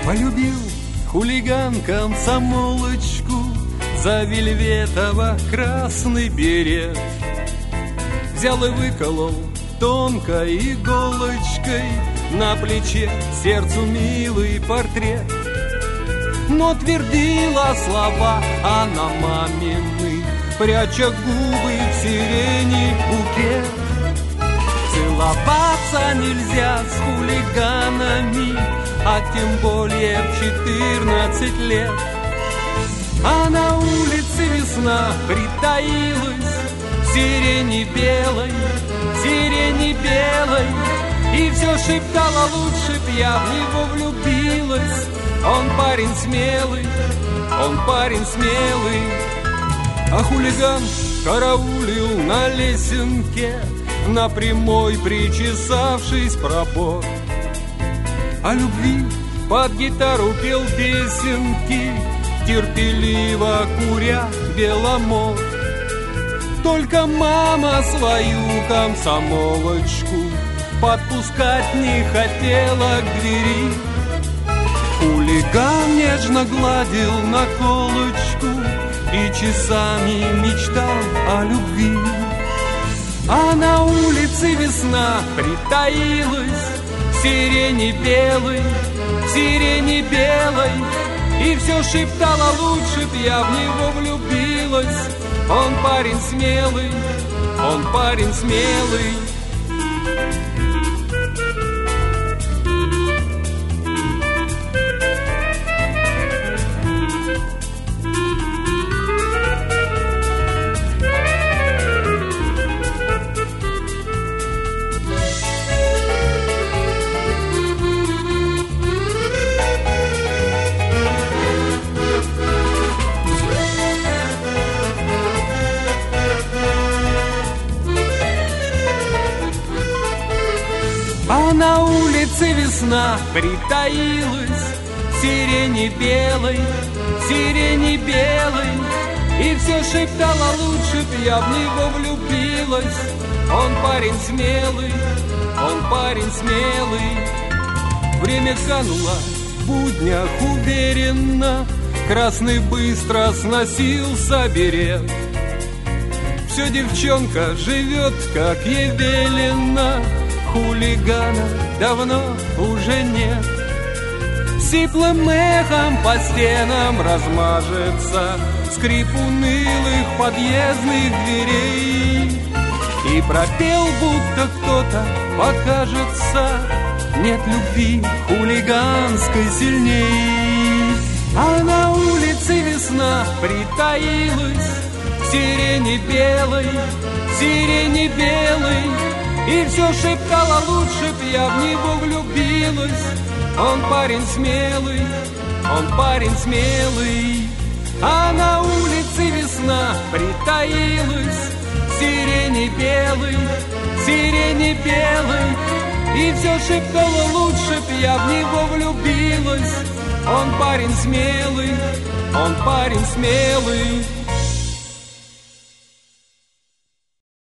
Полюбил хулиган комсомолочку за вельветово-красный берет. Взял и выколол тонкой иголочкой на плече сердцу милый портрет. Но твердила слова она мамины, пряча губы в сирени букет. Целоваться нельзя с хулиганами, а тем более в 14 лет. А на улице весна притаилась в сирени белой, и все шептала: лучше б я в него влюбилась. Он парень смелый, он парень смелый. А хулиган караулил на лесенке, на прямой причесавшись пробор. О любви под гитару пел песенки, терпеливо куря беломор. Только мама свою комсомолочку подпускать не хотела к двери. Хулиган нежно гладил наколочку и часами мечтал о любви. А на улице весна притаилась в сирени белой, и все шептала: лучше б я в него влюбилась. Он парень смелый, он парень смелый. А на улице весна притаилась в сирени белой, и все шептала: лучше б я в него влюбилась. Он парень смелый, он парень смелый. Время кануло в буднях уверенно, красный быстро сносился берет. Все девчонка живет, как ей велено, хулигана давно уже нет. Сиплым эхом по стенам размажется скрип унылых подъездных дверей. И пропел, будто кто-то покажется: нет любви хулиганской сильней. А на улице весна притаилась в сирени белой, и все шептала: лучше б я в него влюбилась. Он парень смелый, он парень смелый. А на улице весна притаилась в сирени белой, и все шептала: лучше б я в него влюбилась. Он парень смелый, он парень смелый.